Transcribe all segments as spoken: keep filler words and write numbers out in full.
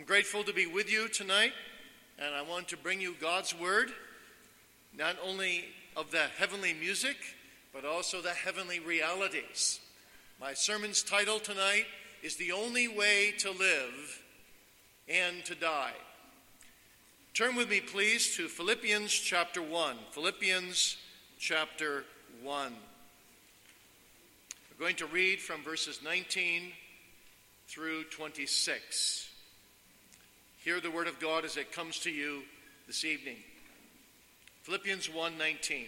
grateful to be with you tonight, and I want to bring you God's word, not only of the heavenly music, but also the heavenly realities. My sermon's title tonight is The Only Way to Live and to Die. Turn with me, please, to Philippians chapter one. Philippians chapter one. We're going to read from verses nineteen through twenty-six. Hear the word of God as it comes to you this evening. Philippians one nineteen.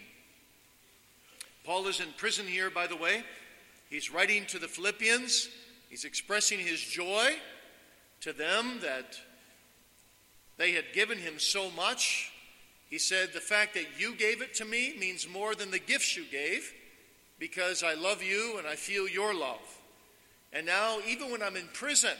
Paul is in prison here, by the way. He's writing to the Philippians. He's expressing his joy to them that they had given him so much. He said, the fact that you gave it to me means more than the gifts you gave, because I love you and I feel your love. And now, even when I'm in prison,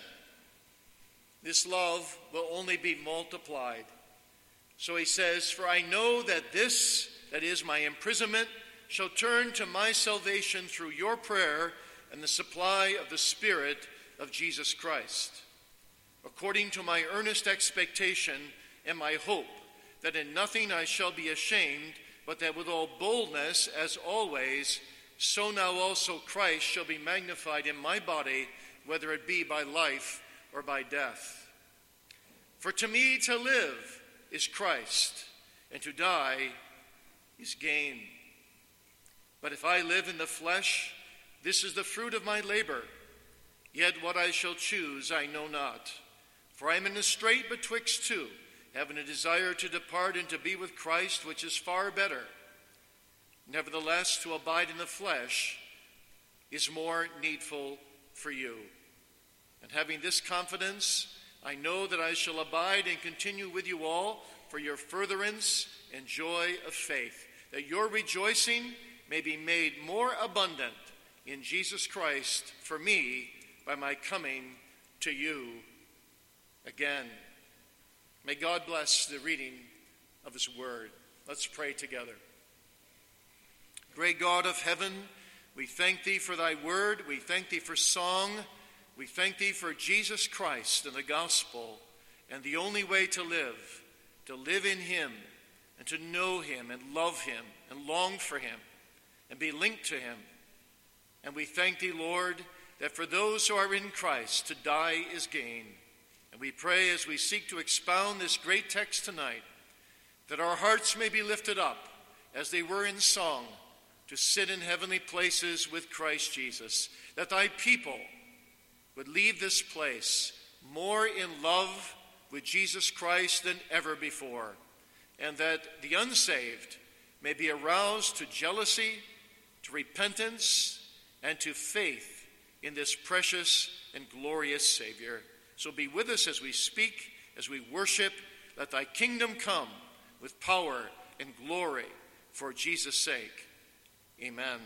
this love will only be multiplied. So he says, for I know that this, that is my imprisonment, shall turn to my salvation through your prayer and the supply of the Spirit of Jesus Christ, according to my earnest expectation and my hope, that in nothing I shall be ashamed, but that with all boldness, as always, so now also Christ shall be magnified in my body, whether it be by life or by death. For to me to live is Christ, and to die is gain. But if I live in the flesh, this is the fruit of my labor. Yet what I shall choose I know not. For I am in a strait betwixt two, having a desire to depart and to be with Christ, which is far better. Nevertheless, to abide in the flesh is more needful for you. And having this confidence, I know that I shall abide and continue with you all for your furtherance and joy of faith, that your rejoicing may be made more abundant in Jesus Christ for me by my coming to you again. May God bless the reading of his word. Let's pray together. Great God of heaven, we thank thee for thy word. We thank thee for song. We thank thee for Jesus Christ and the gospel and the only way to live, to live in him and to know him and love him and long for him and be linked to him. And we thank thee, Lord, that for those who are in Christ, to die is gain. And we pray as we seek to expound this great text tonight, that our hearts may be lifted up as they were in song, to sit in heavenly places with Christ Jesus, that thy people would leave this place more in love with Jesus Christ than ever before, and that the unsaved may be aroused to jealousy, to repentance, and to faith in this precious and glorious Savior. So be with us as we speak, as we worship. Let thy kingdom come with power and glory for Jesus' sake. Amen.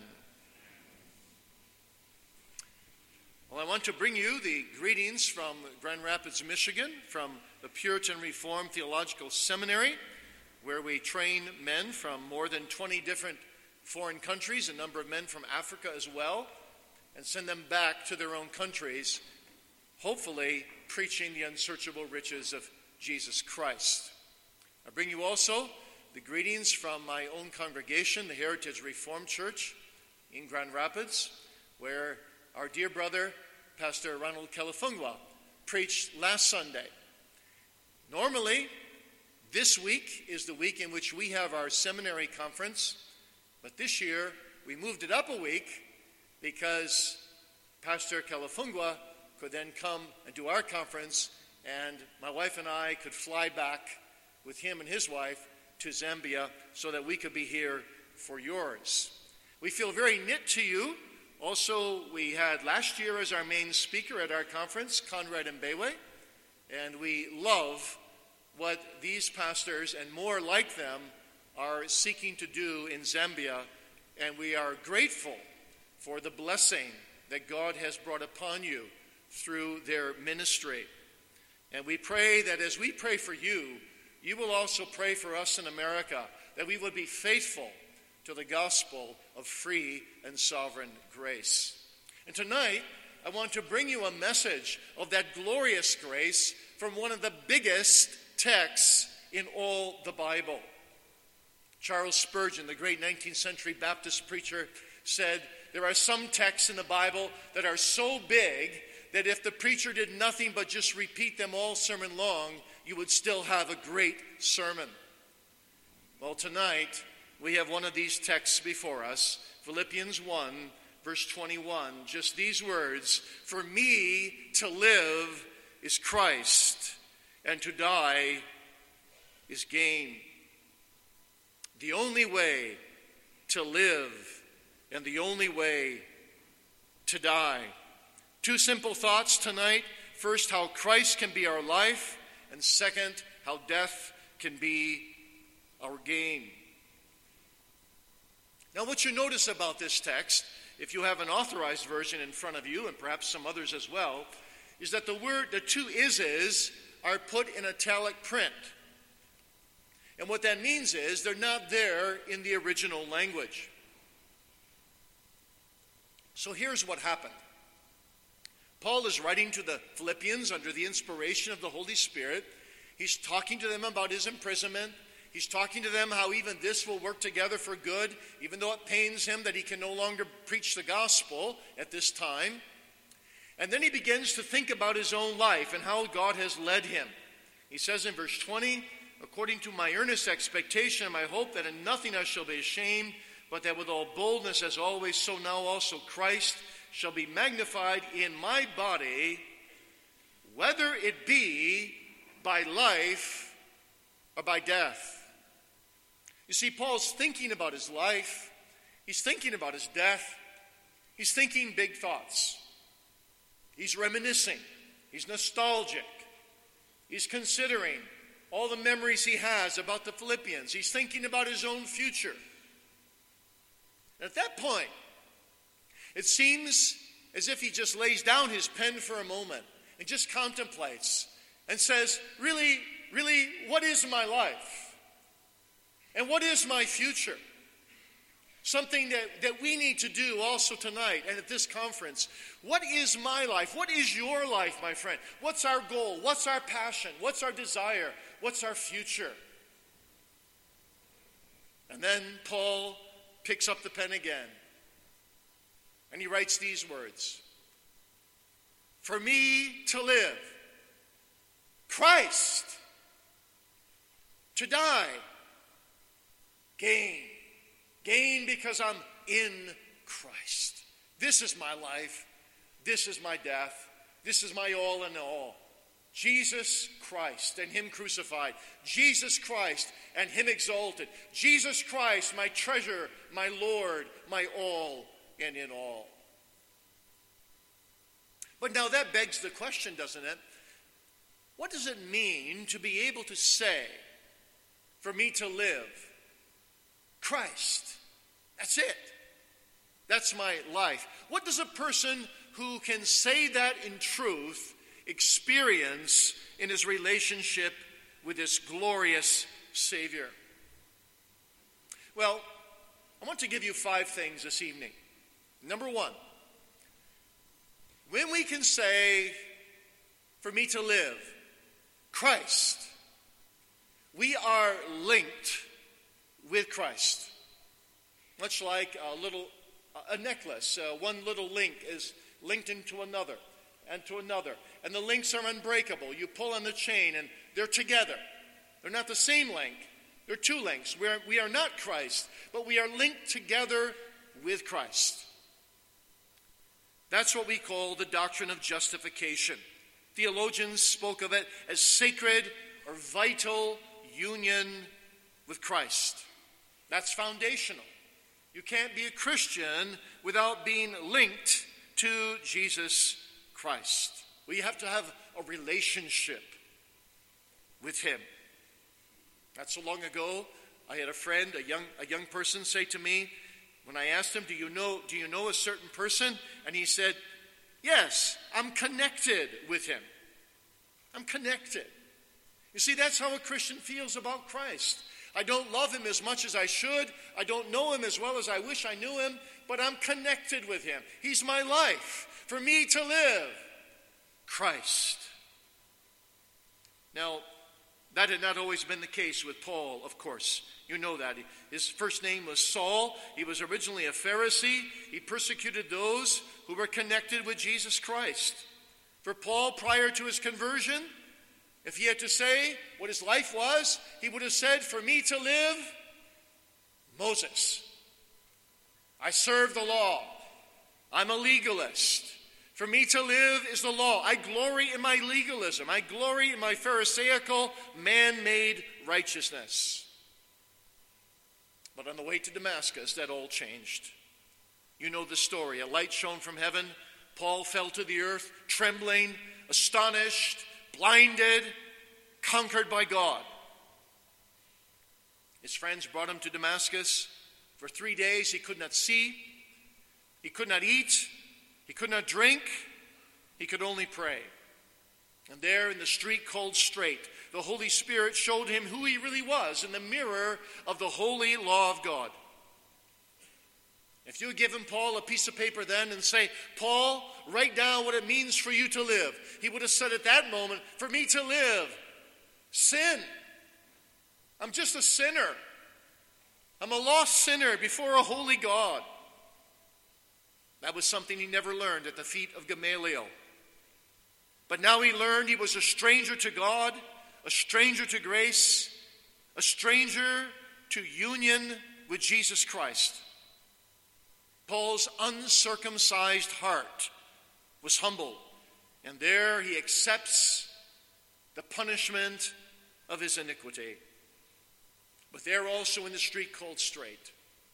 Well, I want to bring you the greetings from Grand Rapids, Michigan, from the Puritan Reformed Theological Seminary, where we train men from more than twenty different foreign countries, a number of men from Africa as well, and send them back to their own countries, hopefully preaching the unsearchable riches of Jesus Christ. I bring you also the greetings from my own congregation, the Heritage Reformed Church in Grand Rapids, where our dear brother, Pastor Ronald Kalafungwa, preached last Sunday. Normally, this week is the week in which we have our seminary conference, but this year we moved it up a week because Pastor Kalafungwa could then come and do our conference, and my wife and I could fly back with him and his wife to Zambia so that we could be here for yours. We feel very knit to you. Also, we had last year as our main speaker at our conference, Conrad Mbewe, and we love what these pastors and more like them are seeking to do in Zambia, and we are grateful for the blessing that God has brought upon you through their ministry. And we pray that as we pray for you, you will also pray for us in America, that we would be faithful to the gospel of free and sovereign grace. And tonight, I want to bring you a message of that glorious grace from one of the biggest texts in all the Bible. Charles Spurgeon, the great nineteenth century Baptist preacher, said, there are some texts in the Bible that are so big that if the preacher did nothing but just repeat them all sermon long, you would still have a great sermon. Well, tonight, we have one of these texts before us, Philippians one, verse twenty-one. Just these words, for me to live is Christ, and to die is gain. The only way to live and the only way to die. Two simple thoughts tonight. First, how Christ can be our life, and second, how death can be our gain. Now, what you notice about this text, if you have an authorized version in front of you, and perhaps some others as well, is that the word, the two ises are put in italic print. And what that means is they're not there in the original language. So here's what happened. Paul is writing to the Philippians under the inspiration of the Holy Spirit. He's talking to them about his imprisonment. He's talking to them how even this will work together for good, even though it pains him that he can no longer preach the gospel at this time. And then he begins to think about his own life and how God has led him. He says in verse twenty, according to my earnest expectation and my hope that in nothing I shall be ashamed, but that with all boldness as always, so now also Christ shall be magnified in my body, whether it be by life or by death. You see, Paul's thinking about his life. He's thinking about his death. He's thinking big thoughts. He's reminiscing. He's nostalgic. He's considering all the memories he has about the Philippians. He's thinking about his own future. And at that point, it seems as if he just lays down his pen for a moment and just contemplates and says, really, really, what is my life? And what is my future? Something that, that we need to do also tonight and at this conference. What is my life? What is your life, my friend? What's our goal? What's our passion? What's our desire? What's our future? And then Paul picks up the pen again. And he writes these words. For me to live, Christ. To die, gain. Gain because I'm in Christ. This is my life. This is my death. This is my all in all. Jesus Christ and him crucified. Jesus Christ and him exalted. Jesus Christ, my treasure, my Lord, my all and in all. But now that begs the question, doesn't it? What does it mean to be able to say, for me to live, Christ? That's it. That's my life. What does a person who can say that in truth experience in his relationship with this glorious Savior? Well, I want to give you five things this evening. Number one, when we can say, for me to live, Christ, we are linked with Christ. Much like a little, a necklace, uh, one little link is linked into another and to another. And the links are unbreakable. You pull on the chain and they're together. They're not the same link. They're two links. We're, we are not Christ, but we are linked together with Christ. That's what we call the doctrine of justification. Theologians spoke of it as sacred or vital union with Christ. That's foundational. You can't be a Christian without being linked to Jesus Christ. We have to have a relationship with him. Not so long ago, I had a friend, a young a young person, say to me, when I asked him, do you know, do you know a certain person? And he said, yes, I'm connected with him. I'm connected. You see, that's how a Christian feels about Christ. I don't love him as much as I should. I don't know him as well as I wish I knew him, but I'm connected with him. He's my life. For me to live, Christ. Now, that had not always been the case with Paul, of course. You know that. His first name was Saul. He was originally a Pharisee. He persecuted those who were connected with Jesus Christ. For Paul, prior to his conversion, if he had to say what his life was, he would have said, for me to live, Moses. I serve the law. I'm a legalist. For me to live is the law. I glory in my legalism. I glory in my Pharisaical, man-made righteousness. But on the way to Damascus, that all changed. You know the story. A light shone from heaven. Paul fell to the earth, trembling, astonished, blinded, conquered by God. His friends brought him to Damascus. For three days he could not see. He could not eat. He could not drink, he could only pray. And there in the street called Straight, the Holy Spirit showed him who he really was in the mirror of the holy law of God. If you had given Paul a piece of paper then and say, Paul, write down what it means for you to live, he would have said at that moment, for me to live, sin. I'm just a sinner. I'm a lost sinner before a holy God. That was something he never learned at the feet of Gamaliel. But now he learned he was a stranger to God, a stranger to grace, a stranger to union with Jesus Christ. Paul's uncircumcised heart was humbled, and there he accepts the punishment of his iniquity. But there also in the street called Straight,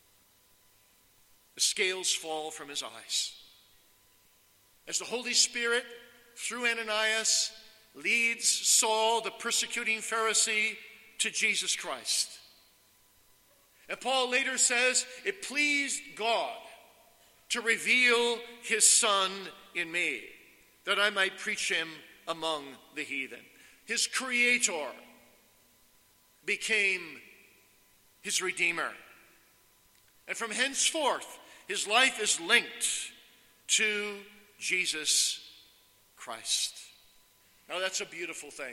the scales fall from his eyes. As the Holy Spirit, through Ananias, leads Saul, the persecuting Pharisee, to Jesus Christ. And Paul later says, it pleased God to reveal his Son in me, that I might preach him among the heathen. His Creator became his Redeemer. And from henceforth, his life is linked to Jesus Christ. Now that's a beautiful thing.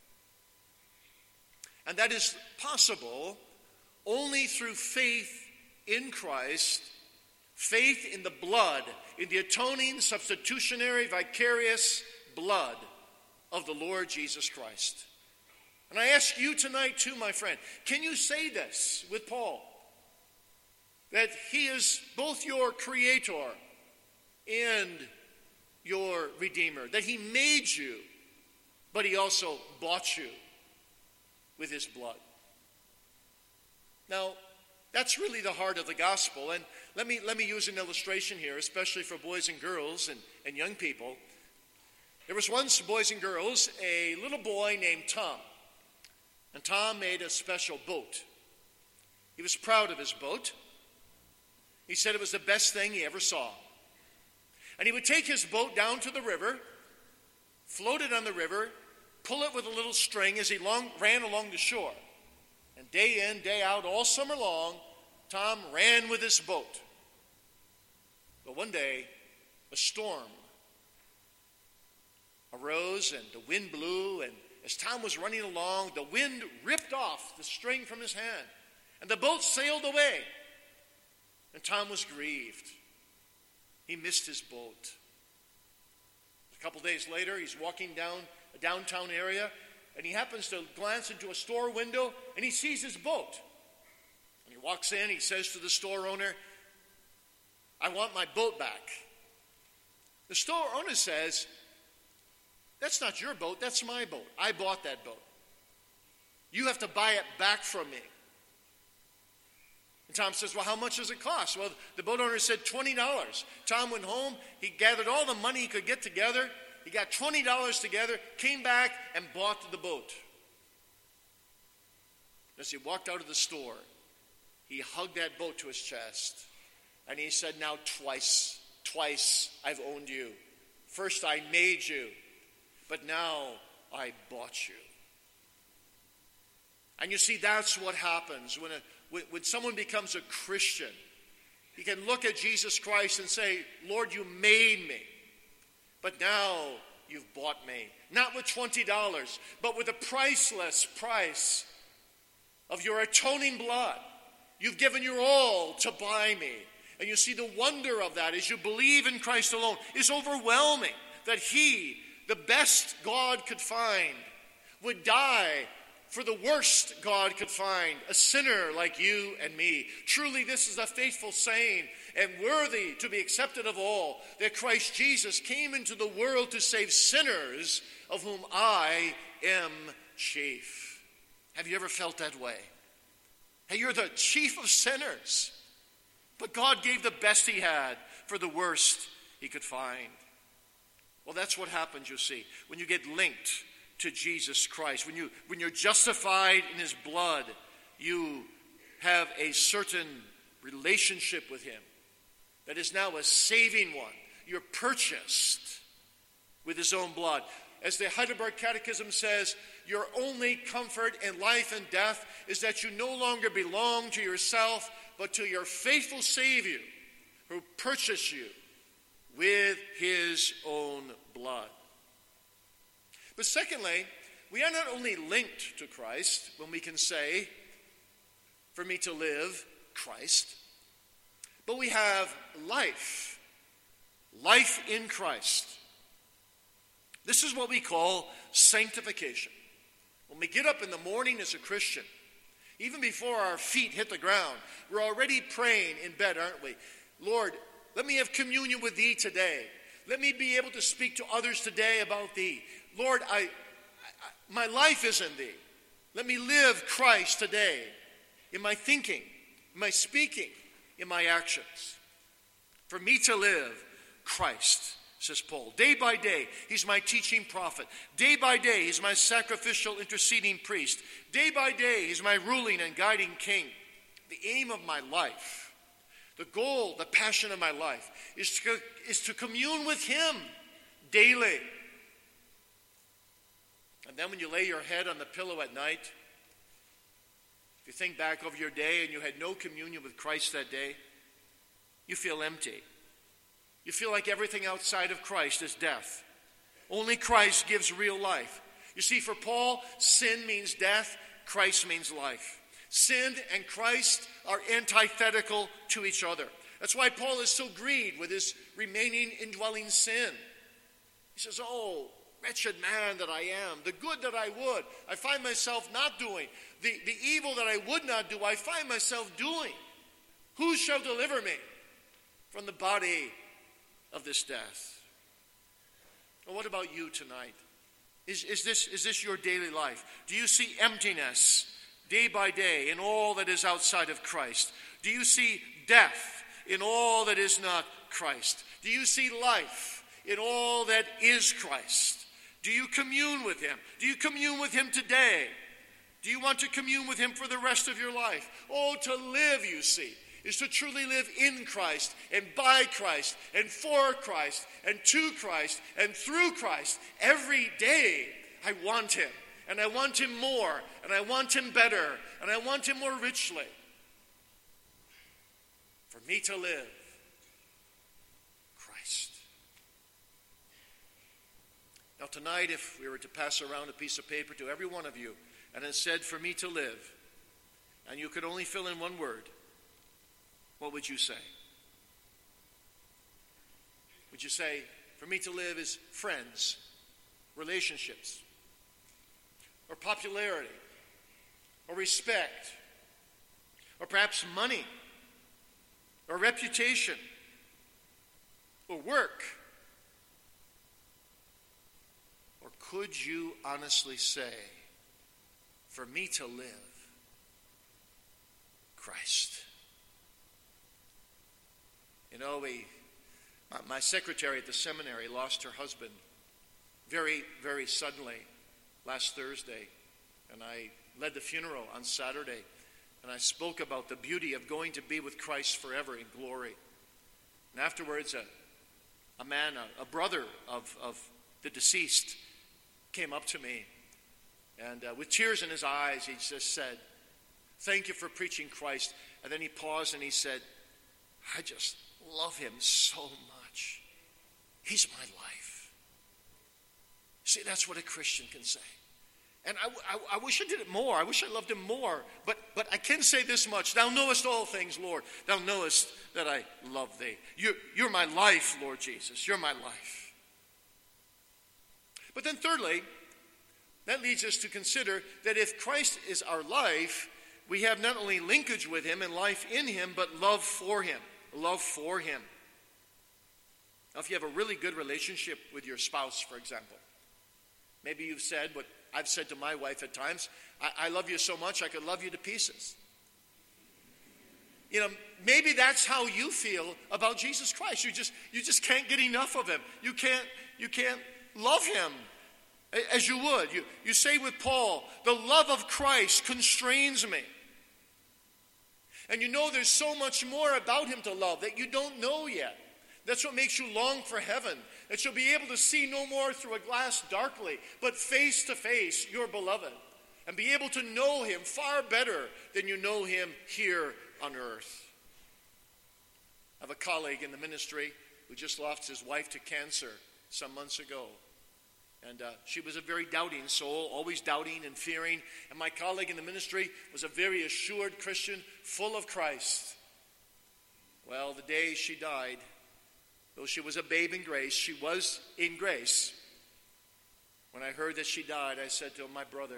And that is possible only through faith in Christ, faith in the blood, in the atoning, substitutionary, vicarious blood of the Lord Jesus Christ. And I ask you tonight too, my friend, can you say this with Paul? That he is both your Creator and your Redeemer. That he made you, but he also bought you with his blood. Now, that's really the heart of the gospel. And let me, let me use an illustration here, especially for boys and girls and, and young people. There was once, boys and girls, a little boy named Tom. And Tom made a special boat. He was proud of his boat. He said it was the best thing he ever saw. And he would take his boat down to the river, float it on the river, pull it with a little string as he long, ran along the shore. And day in, day out, all summer long, Tom ran with his boat. But one day, a storm arose and the wind blew, and as Tom was running along, the wind ripped off the string from his hand, and the boat sailed away. And Tom was grieved. He missed his boat. A couple days later, he's walking down a downtown area, and he happens to glance into a store window, and he sees his boat. And he walks in, he says to the store owner, I want my boat back. The store owner says, that's not your boat, that's my boat. I bought that boat. You have to buy it back from me. And Tom says, well, how much does it cost? Well, the boat owner said twenty dollars. Tom went home. He gathered all the money he could get together. He got twenty dollars together, came back, and bought the boat. As he walked out of the store, he hugged that boat to his chest. And he said, now twice, twice I've owned you. First I made you, but now I bought you. And you see, that's what happens when, a, when, when someone becomes a Christian. He can look at Jesus Christ and say, Lord, you made me, but now you've bought me. Not with twenty dollars, but with the priceless price of your atoning blood. You've given your all to buy me. And you see the wonder of that as you believe in Christ alone is overwhelming, that he, the best God could find, would die for the worst God could find, a sinner like you and me. Truly, this is a faithful saying and worthy to be accepted of all, that Christ Jesus came into the world to save sinners, of whom I am chief. Have you ever felt that way? Hey, you're the chief of sinners, but God gave the best he had for the worst he could find. Well, that's what happens, you see, when you get linked to Jesus Christ. When, you, when you're justified in his blood, you have a certain relationship with him that is now a saving one. You're purchased with his own blood. As the Heidelberg Catechism says, your only comfort in life and death is that you no longer belong to yourself, but to your faithful Savior who purchased you with his own blood. But secondly, we are not only linked to Christ when we can say, for me to live, Christ, but we have life, life in Christ. This is what we call sanctification. When we get up in the morning as a Christian, even before our feet hit the ground, we're already praying in bed, aren't we? Lord, let me have communion with thee today. Let me be able to speak to others today about thee. Lord, I, I, my life is in thee. Let me live Christ today in my thinking, in my speaking, in my actions. For me to live, Christ, says Paul. Day by day, he's my teaching prophet. Day by day, he's my sacrificial interceding priest. Day by day, he's my ruling and guiding king. The aim of my life, the goal, the passion of my life is to, is to commune with him daily. And then when you lay your head on the pillow at night, if you think back over your day and you had no communion with Christ that day, you feel empty. You feel like everything outside of Christ is death. Only Christ gives real life. You see, for Paul, sin means death, Christ means life. Sin and Christ are antithetical to each other. That's why Paul is so grieved with his remaining indwelling sin. He says, oh, wretched man that I am, the good that I would, I find myself not doing. The, the evil that I would not do, I find myself doing. Who shall deliver me from the body of this death? Well, what about you tonight? Is, is, this, is this your daily life? Do you see emptiness day by day in all that is outside of Christ? Do you see death in all that is not Christ? Do you see life in all that is Christ? Do you commune with him? Do you commune with him today? Do you want to commune with him for the rest of your life? Oh, to live, you see, is to truly live in Christ and by Christ and for Christ and to Christ and through Christ. Every day I want him, and I want him more, and I want him better, and I want him more richly. For me to live, Christ. Now tonight, if we were to pass around a piece of paper to every one of you, and it said, for me to live, and you could only fill in one word, what would you say? Would you say, for me to live is friends, relationships, or popularity, or respect, or perhaps money, or reputation, or work? Or could you honestly say, for me to live, Christ? You know, we, my, my secretary at the seminary lost her husband very, very suddenly last Thursday. And I led the funeral on Saturday. And I spoke about the beauty of going to be with Christ forever in glory. And afterwards, a, a man, a, a brother of, of the deceased, came up to me. And uh, with tears in his eyes, he just said, thank you for preaching Christ. And then he paused and he said, I just love him so much. He's my life. See, that's what a Christian can say. And I, I, I wish I did it more. I wish I loved him more. But, but I can say this much. Thou knowest all things, Lord. Thou knowest that I love thee. You're, you're my life, Lord Jesus. You're my life. But then thirdly, that leads us to consider that if Christ is our life, we have not only linkage with him and life in him, but love for him. Love for him. Now, if you have a really good relationship with your spouse, for example, maybe you've said what I've said to my wife at times, I, I love you so much I could love you to pieces. You know, maybe that's how you feel about Jesus Christ. You just you just can't get enough of him. You can't you can't love him as you would. You, you say with Paul, the love of Christ constrains me. And you know there's so much more about him to love that you don't know yet. That's what makes you long for heaven, that you'll be able to see no more through a glass darkly, but face to face your beloved, and be able to know him far better than you know him here on earth. I have a colleague in the ministry who just lost his wife to cancer some months ago. And uh, she was a very doubting soul, always doubting and fearing. And my colleague in the ministry was a very assured Christian, full of Christ. Well, the day she died, though she was a babe in grace, she was in grace. When I heard that she died, I said to him, my brother,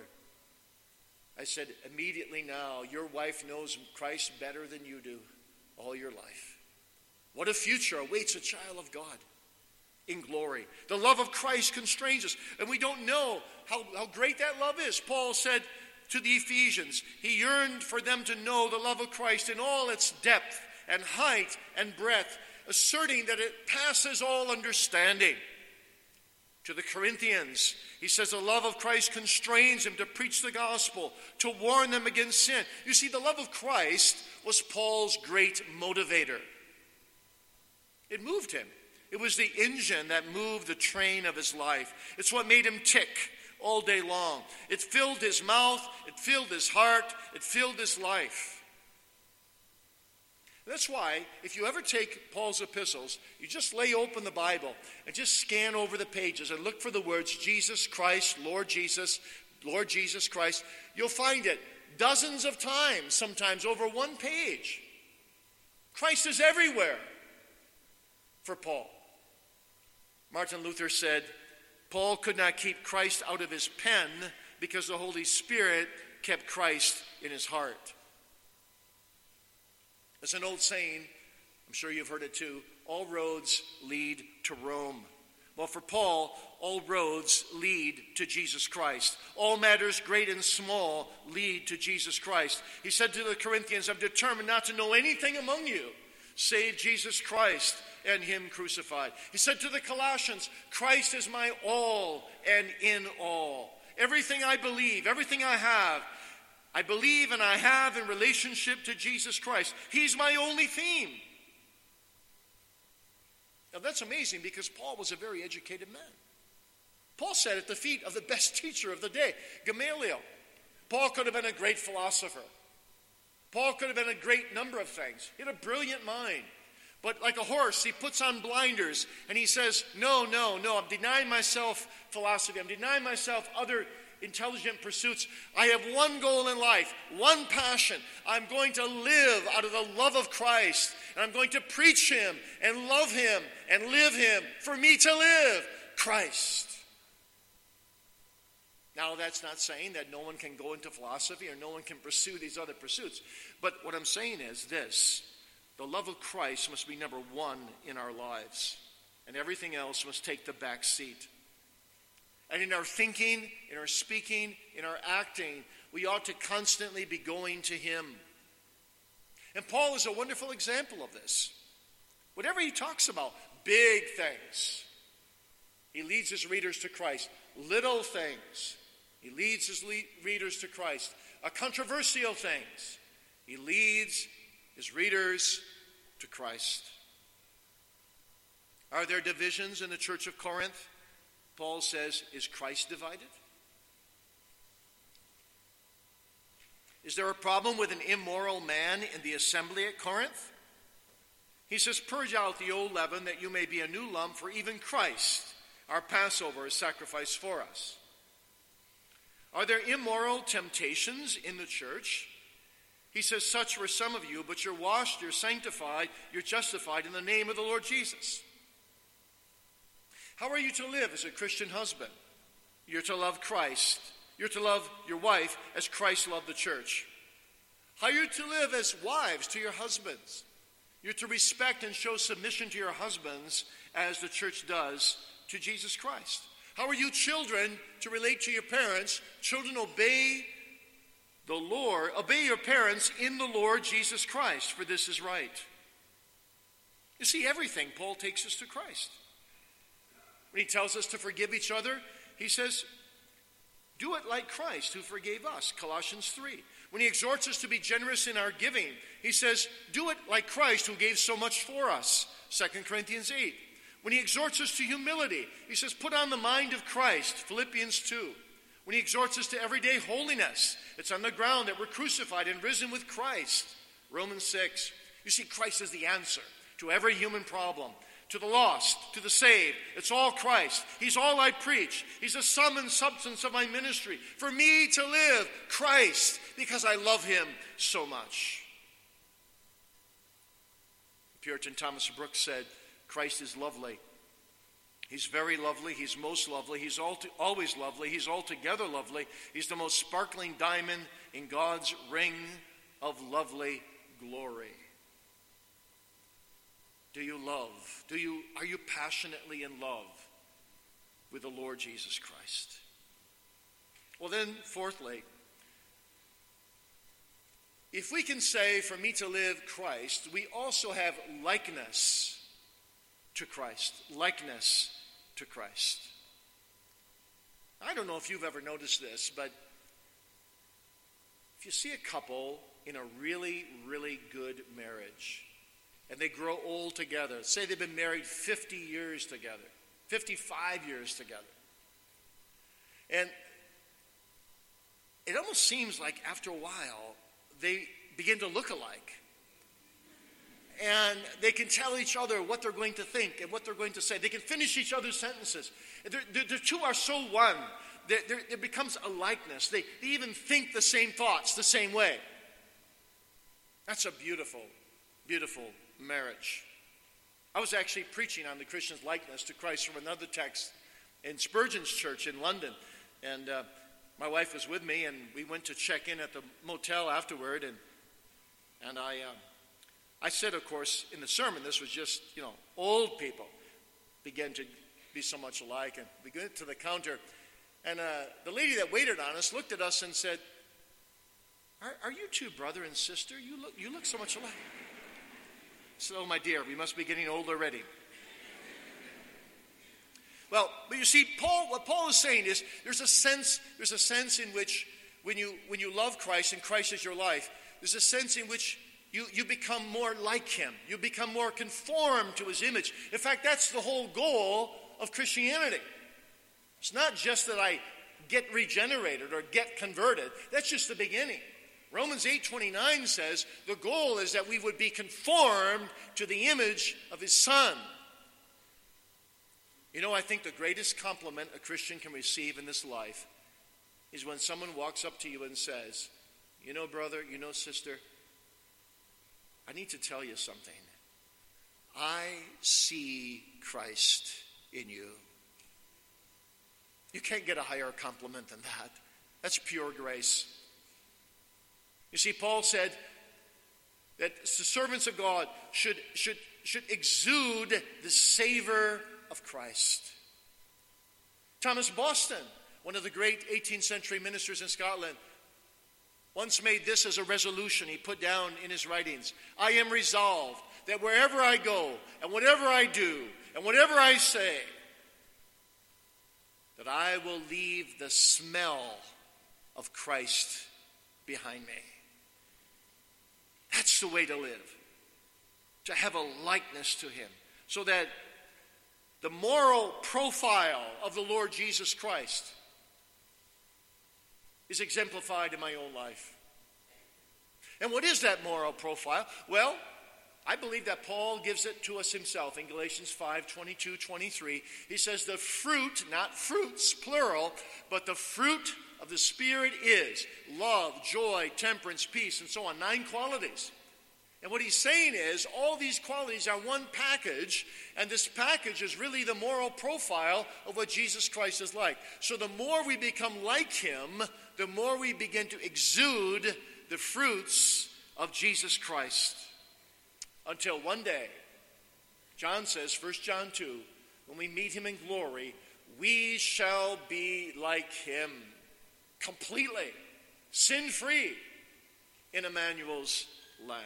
I said, immediately now, your wife knows Christ better than you do all your life. What a future awaits a child of God in glory. The love of Christ constrains us, and we don't know how, how great that love is. Paul said to the Ephesians, he yearned for them to know the love of Christ in all its depth and height and breadth, asserting that it passes all understanding. To the Corinthians, he says the love of Christ constrains him to preach the gospel, to warn them against sin. You see, the love of Christ was Paul's great motivator. It moved him. It was the engine that moved the train of his life. It's what made him tick all day long. It filled his mouth, it filled his heart, it filled his life. That's why, if you ever take Paul's epistles, you just lay open the Bible and just scan over the pages and look for the words Jesus Christ, Lord Jesus, Lord Jesus Christ. You'll find it dozens of times, sometimes over one page. Christ is everywhere for Paul. Martin Luther said, Paul could not keep Christ out of his pen because the Holy Spirit kept Christ in his heart. It's an old saying, I'm sure you've heard it too, all roads lead to Rome. Well, for Paul, all roads lead to Jesus Christ. All matters great and small lead to Jesus Christ. He said to the Corinthians, I'm determined not to know anything among you save Jesus Christ and him crucified. He said to the Colossians, Christ is my all and in all. Everything I believe, everything I have, I believe and I have in relationship to Jesus Christ. He's my only theme. Now that's amazing because Paul was a very educated man. Paul sat at the feet of the best teacher of the day, Gamaliel. Paul could have been a great philosopher. Paul could have been a great number of things. He had a brilliant mind. But like a horse, he puts on blinders and he says, no, no, no, I'm denying myself philosophy. I'm denying myself other intelligent pursuits. I have one goal in life, one passion. I'm going to live out of the love of Christ, and I'm going to preach him and love him and live him. For me to live, Christ. Now, that's not saying that no one can go into philosophy or no one can pursue these other pursuits. But what I'm saying is this: the love of Christ must be number one in our lives, and everything else must take the back seat. And in our thinking, in our speaking, in our acting, we ought to constantly be going to him. And Paul is a wonderful example of this. Whatever he talks about, big things, he leads his readers to Christ. Little things, he leads his le- readers to Christ. Uh, controversial things, he leads his readers to Christ. Are there divisions in the church of Corinth? Paul says, is Christ divided? Is there a problem with an immoral man in the assembly at Corinth? He says, purge out the old leaven that you may be a new lump, for even Christ Our Passover is sacrificed for us. Are there immoral temptations in the church? He says, such were some of you, but you're washed, you're sanctified, you're justified in the name of the Lord Jesus. How are you to live as a Christian husband? You're to love Christ. You're to love your wife as Christ loved the church. How are you to live as wives to your husbands? You're to respect and show submission to your husbands as the church does to Jesus Christ. How are you children to relate to your parents? Children, obey the Lord, obey your parents in the Lord Jesus Christ, for this is right. You see, everything, Paul takes us to Christ. When he tells us to forgive each other, he says, do it like Christ who forgave us, Colossians three. When he exhorts us to be generous in our giving, he says, do it like Christ who gave so much for us, Second Corinthians eight. When he exhorts us to humility, he says, put on the mind of Christ, Philippians two. When he exhorts us to everyday holiness, it's on the ground that we're crucified and risen with Christ, Romans six. You see, Christ is the answer to every human problem, to the lost, to the saved. It's all Christ. He's all I preach. He's the sum and substance of my ministry. For me to live, Christ, because I love him so much. Puritan Thomas Brooks said, Christ is lovely. He's very lovely. He's most lovely. He's all to, always lovely. He's altogether lovely. He's the most sparkling diamond in God's ring of lovely glory. Do you love? Do you, are you passionately in love with the Lord Jesus Christ? Well then, fourthly, if we can say, for me to live Christ, we also have likeness to Christ. Likeness to Christ. I don't know if you've ever noticed this, but if you see a couple in a really, really good marriage, and they grow old together, say they've been married fifty years together, fifty-five years together, and it almost seems like after a while, they begin to look alike. And they can tell each other what they're going to think and what they're going to say. They can finish each other's sentences. They're, they're, the two are so one. They're, they're, it becomes a likeness. They, they even think the same thoughts the same way. That's a beautiful, beautiful marriage. I was actually preaching on the Christian's likeness to Christ from another text in Spurgeon's church in London. And uh, my wife was with me, and we went to check in at the motel afterward. And, and I... Uh, I said, of course, in the sermon, this was just, you know, old people began to be so much alike. And we went to the counter, and uh, the lady that waited on us looked at us and said, are, are you two brother and sister? You look, you look so much alike. I said, oh, my dear, we must be getting old already. Well, but you see, Paul, what Paul is saying is there's a sense, there's a sense in which when you, when you love Christ and Christ is your life, there's a sense in which You, you become more like him. You become more conformed to his image. In fact, that's the whole goal of Christianity. It's not just that I get regenerated or get converted. That's just the beginning. Romans eight twenty-nine says the goal is that we would be conformed to the image of his Son. You know, I think the greatest compliment a Christian can receive in this life is when someone walks up to you and says, you know, brother, you know, sister, I need to tell you something. I see Christ in you. You can't get a higher compliment than that. That's pure grace. You see, Paul said that the servants of God should, should, should exude the savor of Christ. Thomas Boston, one of the great eighteenth century ministers in Scotland, once made this as a resolution he put down in his writings. I am resolved that wherever I go and whatever I do and whatever I say, that I will leave the smell of Christ behind me. That's the way to live. To have a likeness to him. So that the moral profile of the Lord Jesus Christ is exemplified in my own life. And what is that moral profile? Well, I believe that Paul gives it to us himself in Galatians five, twenty-two, twenty-three. He says the fruit, not fruits, plural, but the fruit of the Spirit is love, joy, temperance, peace, and so on. Nine qualities. And what he's saying is all these qualities are one package, and this package is really the moral profile of what Jesus Christ is like. So the more we become like him, the more we begin to exude the fruits of Jesus Christ. Until one day, John says, First John two, when we meet him in glory, we shall be like him completely, sin-free in Emmanuel's land.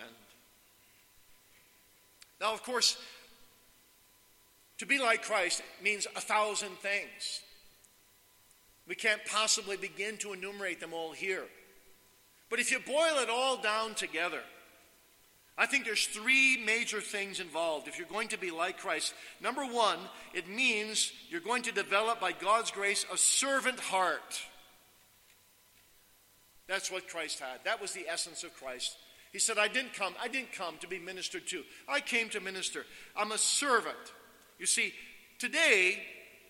Now, of course, to be like Christ means a thousand things. We can't possibly begin to enumerate them all here. But if you boil it all down together, I think there's three major things involved if you're going to be like Christ. Number one, it means you're going to develop, by God's grace, a servant heart. That's what Christ had. That was the essence of Christ. He said, I didn't come, I didn't come to be ministered to. I came to minister. I'm a servant. You see, today,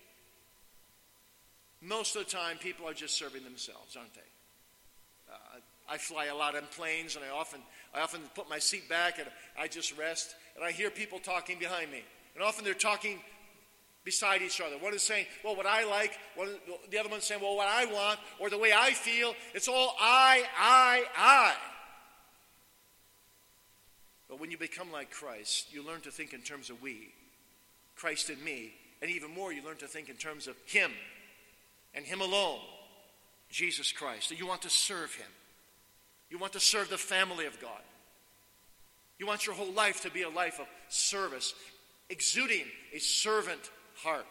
most of the time, people are just serving themselves, aren't they? Uh, I fly a lot on planes, and I often, I often put my seat back, and I just rest, and I hear people talking behind me. And often they're talking beside each other. One is saying, well, what I like. One, the other one's saying, well, what I want, or the way I feel. It's all I, I, I. But when you become like Christ, you learn to think in terms of we, Christ and me, and even more, you learn to think in terms of him and him alone, Jesus Christ. You want to serve him. You want to serve the family of God. You want your whole life to be a life of service, exuding a servant heart.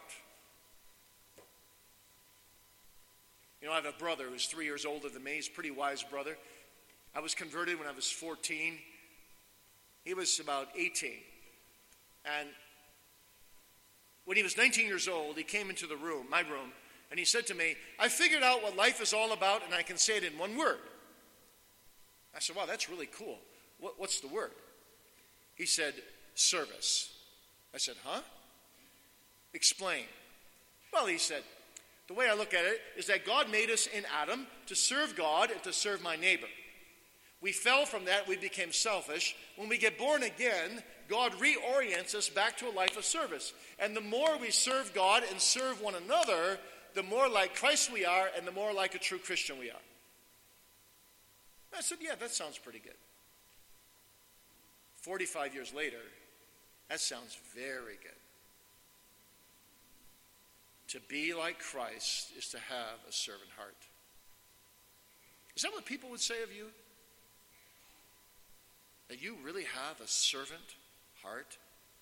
You know, I have a brother who's three years older than me. He's a pretty wise brother. I was converted when I was fourteen. He was about eighteen. And when he was nineteen years old, he came into the room, my room, and he said to me, I figured out what life is all about, and I can say it in one word. I said, wow, that's really cool. What, what's the word? He said, service. I said, huh? Explain. Well, he said, the way I look at it is that God made us in Adam to serve God and to serve my neighbor. We fell from that. We became selfish. When we get born again, God reorients us back to a life of service. And the more we serve God and serve one another, the more like Christ we are and the more like a true Christian we are. I said, yeah, that sounds pretty good. forty-five years later, that sounds very good. To be like Christ is to have a servant heart. Is that what people would say of you? That you really have a servant heart?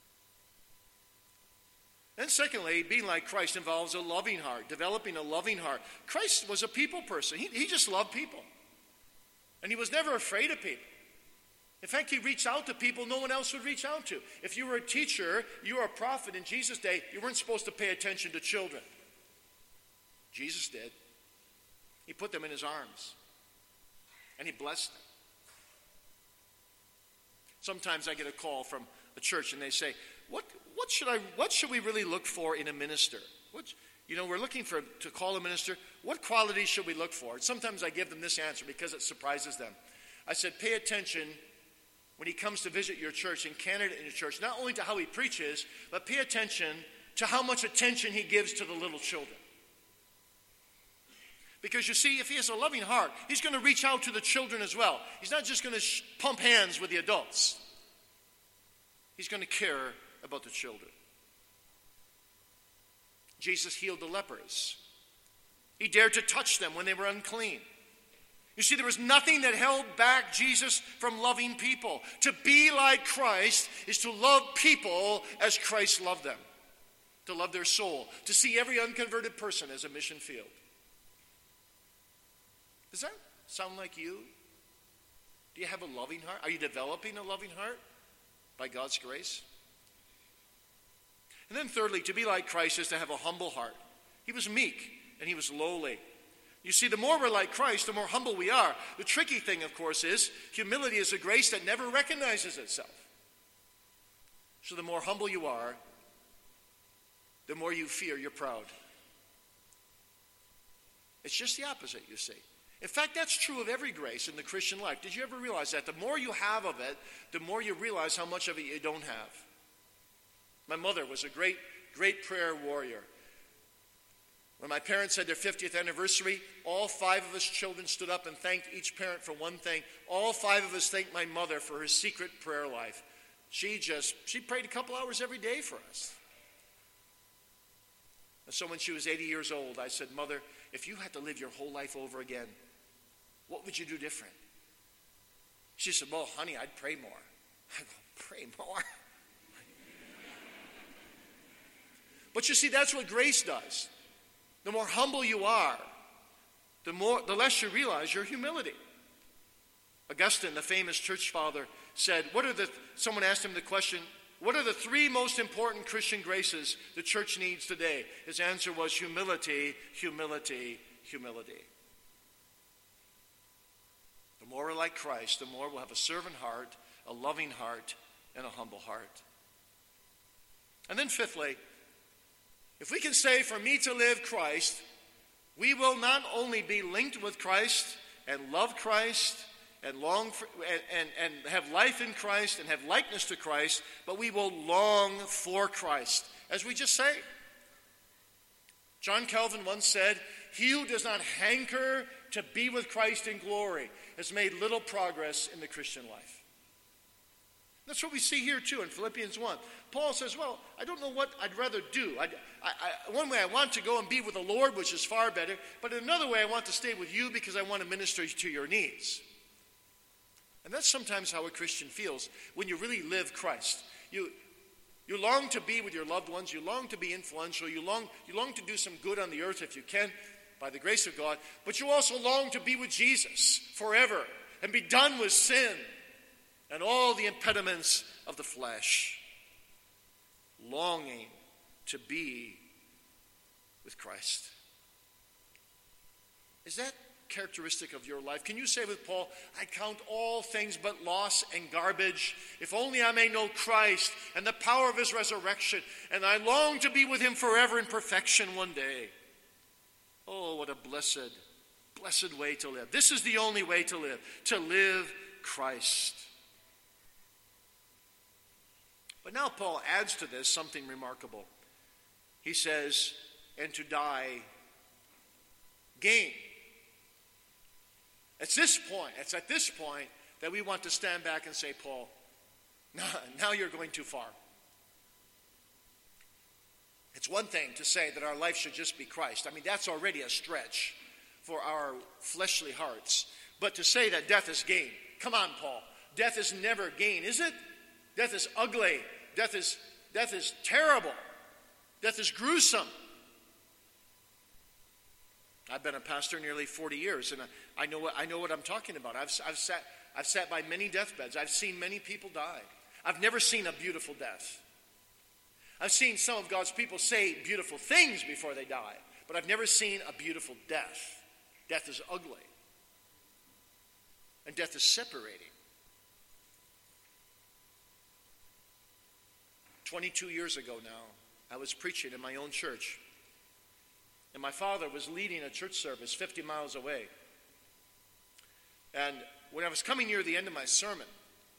And secondly, being like Christ involves a loving heart, developing a loving heart. Christ was a people person. He, he just loved people. And he was never afraid of people. In fact, he reached out to people no one else would reach out to. If you were a teacher, you were a prophet in Jesus' day, you weren't supposed to pay attention to children. Jesus did. He put them in his arms. And he blessed them. Sometimes I get a call from a church and they say, what, what, should, I, what should we really look for in a minister? What, you know, we're looking for to call a minister. What qualities should we look for? And sometimes I give them this answer because it surprises them. I said, pay attention when he comes to visit your church and candidate in your church, not only to how he preaches, but pay attention to how much attention he gives to the little children. Because you see, if he has a loving heart, he's going to reach out to the children as well. He's not just going to sh- pump hands with the adults. He's going to care about the children. Jesus healed the lepers. He dared to touch them when they were unclean. You see, there was nothing that held back Jesus from loving people. To be like Christ is to love people as Christ loved them. To love their soul. To see every unconverted person as a mission field. Does that sound like you? Do you have a loving heart? Are you developing a loving heart by God's grace? And then thirdly, to be like Christ is to have a humble heart. He was meek and he was lowly. You see, the more we're like Christ, the more humble we are. The tricky thing, of course, is humility is a grace that never recognizes itself. So the more humble you are, the more you fear you're proud. It's just the opposite, you see. In fact, that's true of every grace in the Christian life. Did you ever realize that? The more you have of it, the more you realize how much of it you don't have. My mother was a great, great prayer warrior. When my parents had their fiftieth anniversary, all five of us children stood up and thanked each parent for one thing. All five of us thanked my mother for her secret prayer life. She just, she prayed a couple hours every day for us. And so when she was eighty years old, I said, Mother, if you had to live your whole life over again, what would you do different? She said, well, honey, I'd pray more. I go, pray more? But you see, that's what grace does. The more humble you are, the more, the less you realize your humility. Augustine, the famous church father, said, what are the, someone asked him the question, what are the three most important Christian graces the church needs today? His answer was humility, humility, humility. The more we're like Christ, the more we'll have a servant heart, a loving heart, and a humble heart. And then fifthly, if we can say, for me to live Christ, we will not only be linked with Christ and love Christ and long for, and, and, and have life in Christ and have likeness to Christ, but we will long for Christ, as we just say. John Calvin once said, he who does not hanker to be with Christ in glory has made little progress in the Christian life. That's what we see here too in Philippians one. Paul says, well, I don't know what I'd rather do. I, I, I, one way I want to go and be with the Lord, which is far better, but in another way I want to stay with you because I want to minister to your needs. And that's sometimes how a Christian feels when you really live Christ. You, you long to be with your loved ones. You long to be influential. You long, you long to do some good on the earth if you can, by the grace of God. But you also long to be with Jesus forever and be done with sin and all the impediments of the flesh. Longing to be with Christ. Is that characteristic of your life? Can you say with Paul, I count all things but loss and garbage, if only I may know Christ and the power of his resurrection, and I long to be with him forever in perfection one day. Oh, what a blessed, blessed way to live. This is the only way to live, to live Christ. But now Paul adds to this something remarkable. He says, and to die, gain. It's this point, it's at this point that we want to stand back and say, Paul, now, now you're going too far. It's one thing to say that our life should just be Christ. I mean, that's already a stretch for our fleshly hearts. But to say that death is gain, come on, Paul. Death is never gain, is it? Death is ugly. Death is, death is terrible. Death is gruesome. I've been a pastor nearly forty years, and I, I know what I know what I'm talking about. I've, I've sat I've sat by many deathbeds. I've seen many people die. I've never seen a beautiful death. I've seen some of God's people say beautiful things before they die, but I've never seen a beautiful death. Death is ugly, and death is separating. twenty-two years ago now, I was preaching in my own church. And my father was leading a church service fifty miles away. And when I was coming near the end of my sermon,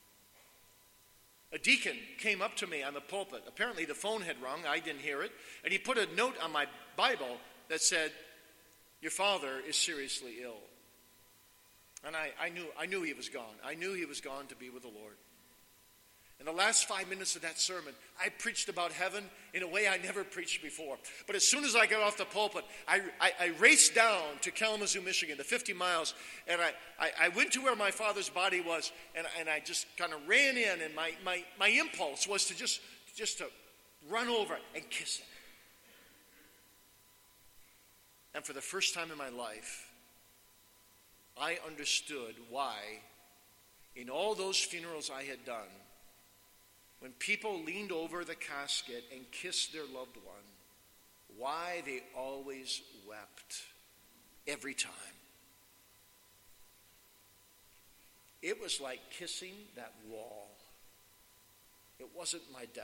a deacon came up to me on the pulpit. Apparently the phone had rung. I didn't hear it. And he put a note on my Bible that said, your father is seriously ill. And I, I knew I knew he was gone. I knew he was gone to be with the Lord. In the last five minutes of that sermon, I preached about heaven in a way I never preached before. But as soon as I got off the pulpit, I, I, I raced down to Kalamazoo, Michigan, the fifty miles, and I, I, I went to where my father's body was, and, and I just kind of ran in, and my, my, my impulse was to just, just to run over and kiss him. And for the first time in my life, I understood why, in all those funerals I had done, when people leaned over the casket and kissed their loved one, why they always wept every time. It was like kissing that wall. It wasn't my dad.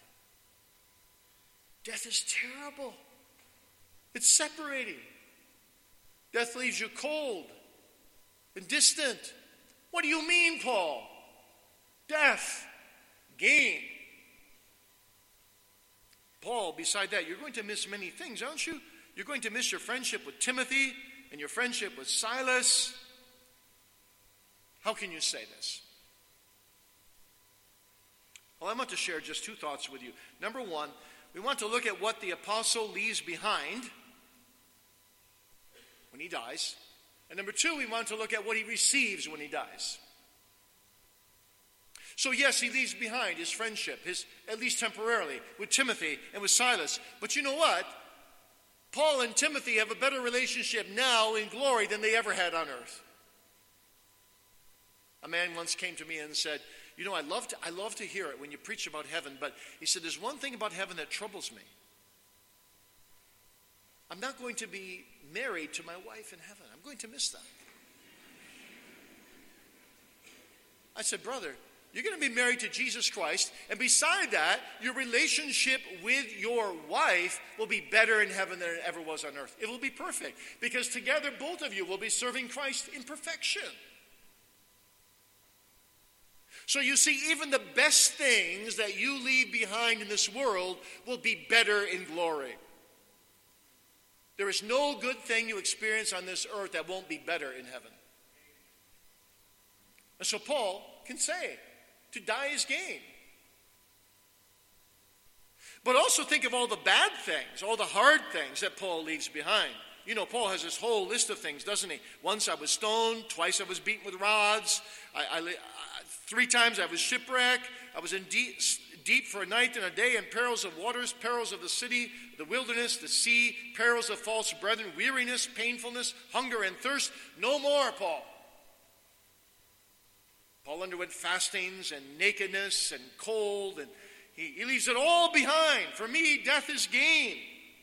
Death is terrible. It's separating. Death leaves you cold and distant. What do you mean, Paul? Death, gain. Paul, beside that, you're going to miss many things, aren't you? You're going to miss your friendship with Timothy and your friendship with Silas. How can you say this? Well, I want to share just two thoughts with you. Number one, we want to look at what the apostle leaves behind when he dies. And number two, we want to look at what he receives when he dies. So yes, he leaves behind his friendship, his at least temporarily, with Timothy and with Silas. But you know what? Paul and Timothy have a better relationship now in glory than they ever had on earth. A man once came to me and said, you know, I love to, I love to hear it when you preach about heaven, but he said, there's one thing about heaven that troubles me. I'm not going to be married to my wife in heaven. I'm going to miss that. I said, brother, you're going to be married to Jesus Christ, and beside that, your relationship with your wife will be better in heaven than it ever was on earth. It will be perfect, because together both of you will be serving Christ in perfection. So you see, even the best things that you leave behind in this world will be better in glory. There is no good thing you experience on this earth that won't be better in heaven. And so Paul can say, to die is gain. But also think of all the bad things, all the hard things that Paul leaves behind. You know, Paul has this whole list of things, doesn't he? Once I was stoned, twice I was beaten with rods, I, I, I, three times I was shipwrecked, I was in deep, deep for a night and a day in perils of waters, perils of the city, the wilderness, the sea, perils of false brethren, weariness, painfulness, hunger and thirst. No more, Paul. Paul underwent fastings and nakedness and cold, and he, he leaves it all behind. For me, death is gain.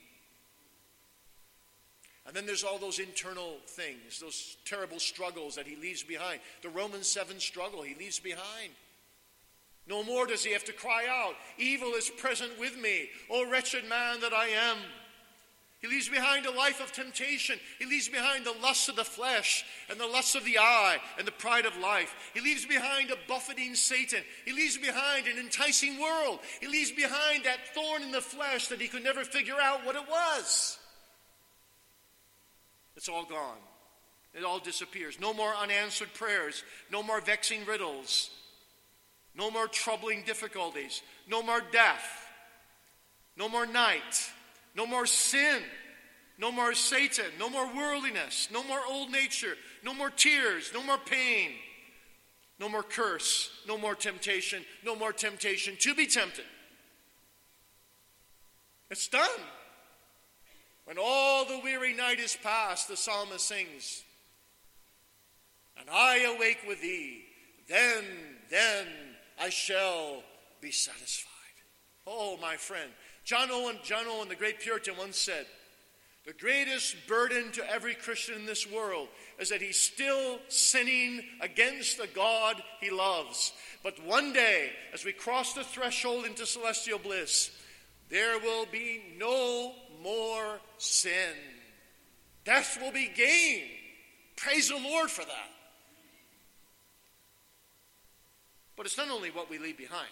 And then there's all those internal things, those terrible struggles that he leaves behind. The Romans seven struggle he leaves behind. No more does he have to cry out, evil is present with me, O wretched man that I am. He leaves behind a life of temptation. He leaves behind the lusts of the flesh and the lusts of the eye and the pride of life. He leaves behind a buffeting Satan. He leaves behind an enticing world. He leaves behind that thorn in the flesh that he could never figure out what it was. It's all gone. It all disappears. No more unanswered prayers. No more vexing riddles. No more troubling difficulties. No more death. No more night. No more sin. No more Satan. No more worldliness. No more old nature. No more tears. No more pain. No more curse. No more temptation. No more temptation to be tempted. It's done. When all the weary night is past, the psalmist sings, and I awake with thee, then, then I shall be satisfied. Oh, my friend. John Owen, John Owen, the great Puritan, once said, the greatest burden to every Christian in this world is that he's still sinning against the God he loves. But one day, as we cross the threshold into celestial bliss, there will be no more sin. Death will be gain. Praise the Lord for that. But it's not only what we leave behind.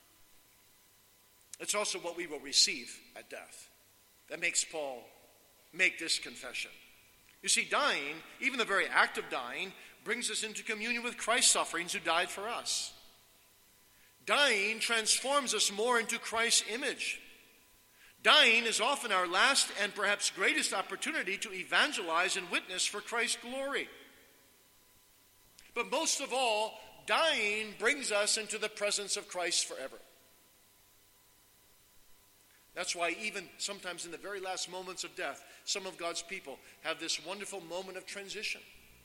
It's also what we will receive at death. That makes Paul make this confession. You see, dying, even the very act of dying, brings us into communion with Christ's sufferings who died for us. Dying transforms us more into Christ's image. Dying is often our last and perhaps greatest opportunity to evangelize and witness for Christ's glory. But most of all, dying brings us into the presence of Christ forever. That's why even sometimes in the very last moments of death, some of God's people have this wonderful moment of transition.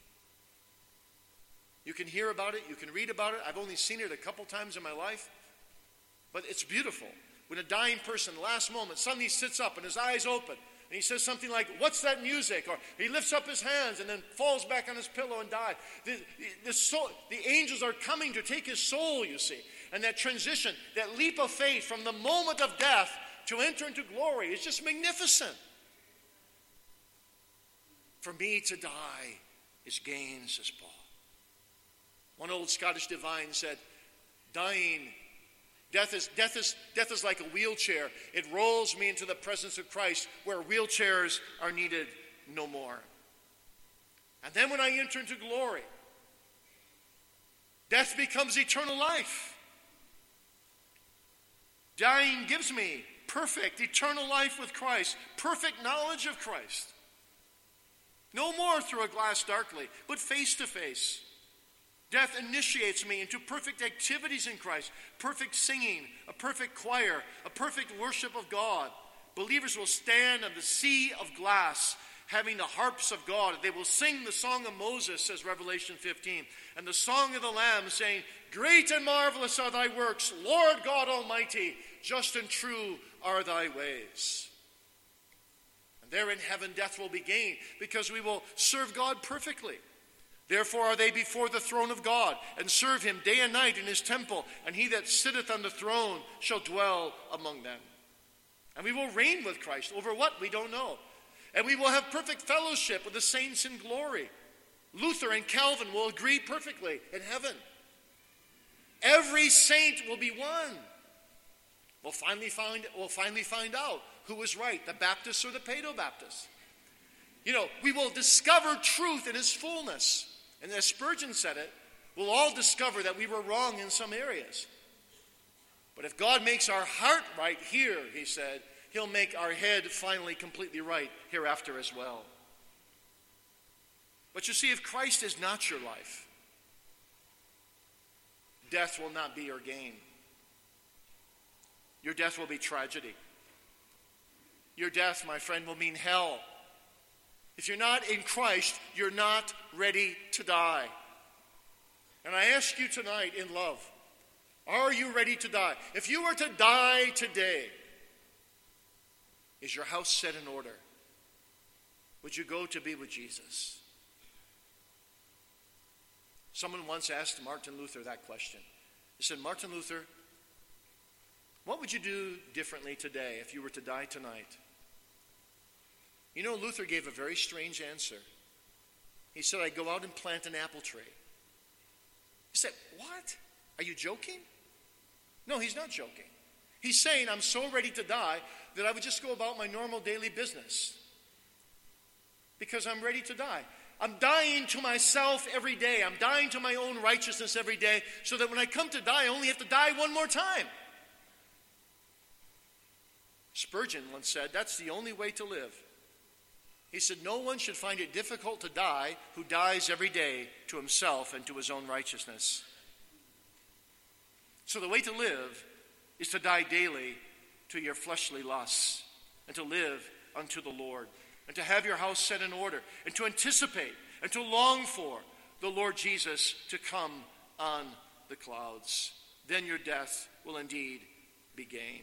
You can hear about it, you can read about it. I've only seen it a couple times in my life, but it's beautiful. When a dying person, last moment, suddenly sits up and his eyes open, and he says something like, what's that music? Or he lifts up his hands and then falls back on his pillow and dies. The, the, soul, the angels are coming to take his soul, you see. And that transition, that leap of faith from the moment of death to enter into glory is just magnificent. For me to die is gain, says Paul. One old Scottish divine said, dying, death is, death is, death is like a wheelchair. It rolls me into the presence of Christ where wheelchairs are needed no more. And then when I enter into glory, death becomes eternal life. Dying gives me perfect eternal life with Christ, perfect knowledge of Christ. No more through a glass darkly, but face to face. Death initiates me into perfect activities in Christ, perfect singing, a perfect choir, a perfect worship of God. Believers will stand on the sea of glass, having the harps of God. They will sing the song of Moses, says Revelation fifteen, and the song of the Lamb, saying, great and marvelous are thy works, Lord God Almighty, just and true are thy ways. And there in heaven death will be gained, because we will serve God perfectly. Therefore are they before the throne of God, and serve him day and night in his temple, and he that sitteth on the throne shall dwell among them. And we will reign with Christ over what? We don't know. And we will have perfect fellowship with the saints in glory. Luther and Calvin will agree perfectly in heaven. Every saint will be one. We'll finally find, we'll finally find out who was right, the Baptists or the Paedo-Baptists. You know, we will discover truth in its fullness. And as Spurgeon said it, we'll all discover that we were wrong in some areas. But if God makes our heart right here, he said, he'll make our head finally completely right hereafter as well. But you see, if Christ is not your life, death will not be your gain. Your death will be tragedy. Your death, my friend, will mean hell. If you're not in Christ, you're not ready to die. And I ask you tonight in love, are you ready to die? If you were to die today, is your house set in order? Would you go to be with Jesus? Someone once asked Martin Luther that question. He said, Martin Luther, what would you do differently today if you were to die tonight? You know, Luther gave a very strange answer. He said, I'd go out and plant an apple tree. He said, what? Are you joking? No, he's not joking. He's saying, I'm so ready to die that I would just go about my normal daily business. Because I'm ready to die. I'm dying to myself every day. I'm dying to my own righteousness every day, so that when I come to die, I only have to die one more time. Spurgeon once said, that's the only way to live. He said, no one should find it difficult to die who dies every day to himself and to his own righteousness. So the way to live is to die daily to your fleshly lusts, and to live unto the Lord, and to have your house set in order, and to anticipate and to long for the Lord Jesus to come on the clouds. Then your death will indeed be gain.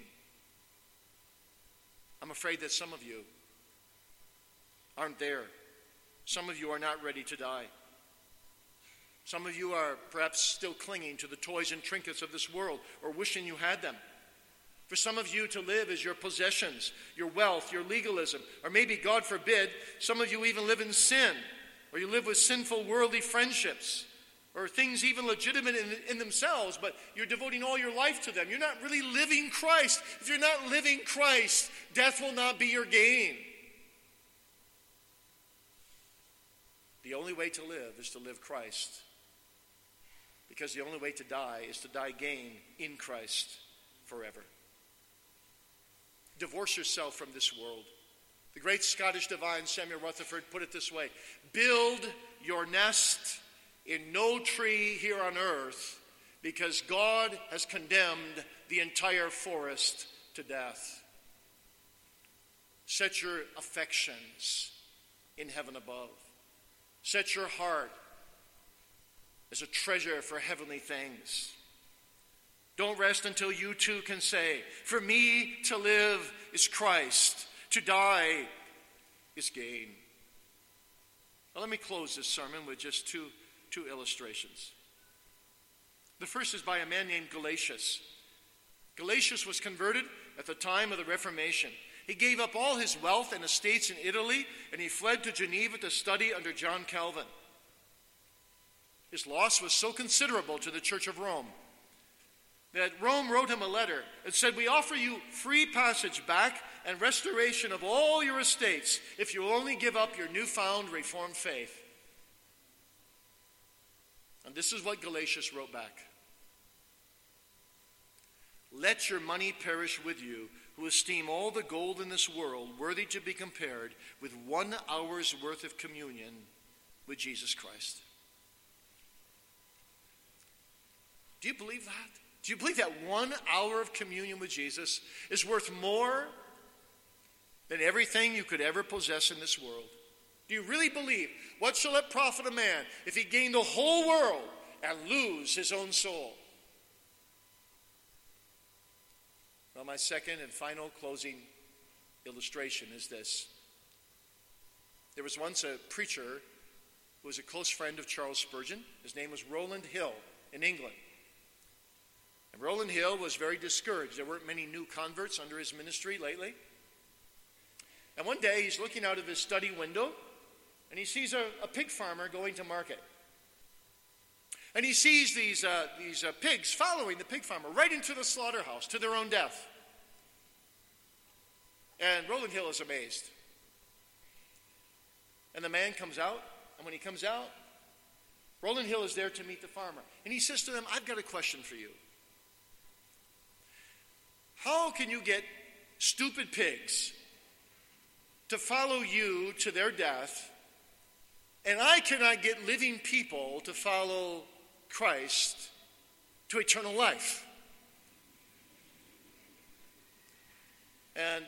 I'm afraid that some of you aren't there. Some of you are not ready to die. Some of you are perhaps still clinging to the toys and trinkets of this world, or wishing you had them. For some of you, to live is your possessions, your wealth, your legalism, or maybe, God forbid, some of you even live in sin, or you live with sinful worldly friendships, or things even legitimate in, in themselves, but you're devoting all your life to them. You're not really living Christ. If you're not living Christ, death will not be your gain. The only way to live is to live Christ, because the only way to die is to die gain in Christ forever. Divorce yourself from this world. The great Scottish divine Samuel Rutherford put it this way: build your nest in no tree here on earth, because God has condemned the entire forest to death. Set your affections in heaven above. Set your heart as a treasure for heavenly things. Don't rest until you too can say, for me to live is Christ, to die is gain. Now let me close this sermon with just two, two illustrations. The first is by a man named Galatius. Galatius was converted at the time of the Reformation. He gave up all his wealth and estates in Italy, and he fled to Geneva to study under John Calvin. His loss was so considerable to the Church of Rome that Rome wrote him a letter and said, "We offer you free passage back and restoration of all your estates if you only give up your newfound Reformed faith." And this is what Galatius wrote back. "Let your money perish with you, who esteem all the gold in this world worthy to be compared with one hour's worth of communion with Jesus Christ." Do you believe that? Do you believe that one hour of communion with Jesus is worth more than everything you could ever possess in this world? Do you really believe, what shall it profit a man if he gain the whole world and lose his own soul? Well, my second and final closing illustration is this. There was once a preacher who was a close friend of Charles Spurgeon. His name was Rowland Hill in England. And Rowland Hill was very discouraged. There weren't many new converts under his ministry lately. And one day he's looking out of his study window and he sees a, a pig farmer going to market. And he sees these, uh, these uh, pigs following the pig farmer right into the slaughterhouse to their own death. And Rowland Hill is amazed. And the man comes out, and when he comes out, Rowland Hill is there to meet the farmer. And he says to them, "I've got a question for you. How can you get stupid pigs to follow you to their death, and I cannot get living people to follow Christ to eternal life?" And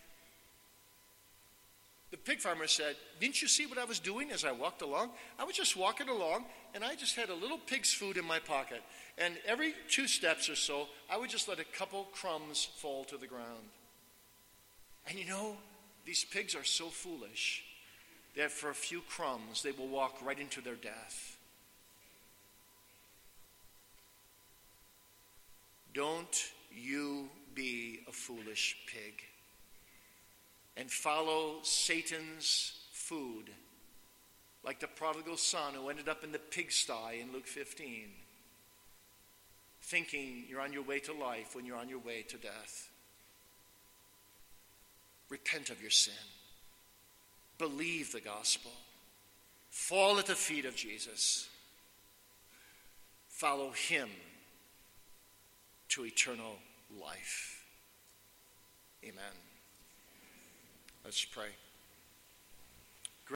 the pig farmer said, "Didn't you see what I was doing as I walked along? I was just walking along, and I just had a little pig's food in my pocket. And every two steps or so, I would just let a couple crumbs fall to the ground. And you know, these pigs are so foolish that for a few crumbs, they will walk right into their death." Don't you be a foolish pig and follow Satan's food like the prodigal son who ended up in the pigsty in Luke fifteen, thinking you're on your way to life when you're on your way to death. Repent of your sin. Believe the gospel. Fall at the feet of Jesus. Follow him to eternal life. Amen. Let's pray.